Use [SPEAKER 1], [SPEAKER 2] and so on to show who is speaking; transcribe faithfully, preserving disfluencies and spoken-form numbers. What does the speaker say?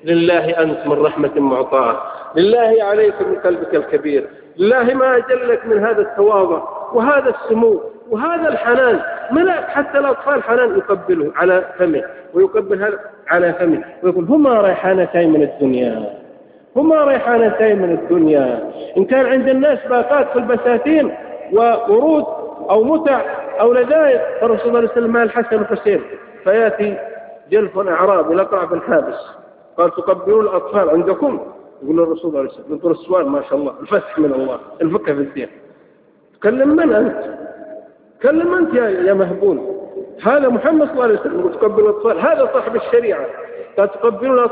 [SPEAKER 1] لله أنت من رحمة معطاة، لله عليك من قلبك الكبير، لله ما أجلك من هذا التواضع وهذا السمو وهذا الحنان. ملأت حتى الأطفال حنان، يقبله على فمه ويقبل هذا على فمه ويقول هما ريحانتين من الدنيا، هما ريحانتين من الدنيا. إن كان عند الناس باقات في البساتين وورود أو متع أو لذائذ، فالرسول صلى الله عليه وسلم مع الحسن والحسين فيأتي جلف أعرابي الأقرع بن حابس قال تقبلون الأطفال عندكم؟ يقول الرسول صلى الله عليه وسلم يقول السؤال ما شاء الله الفتح من الله، الفقه في الدين. تكلم من أنت؟ تكلم أنت يا يا مهبول. هذا محمد صلى الله عليه وسلم تقبل الأطفال، هذا صاحب الشريعة. تقبلون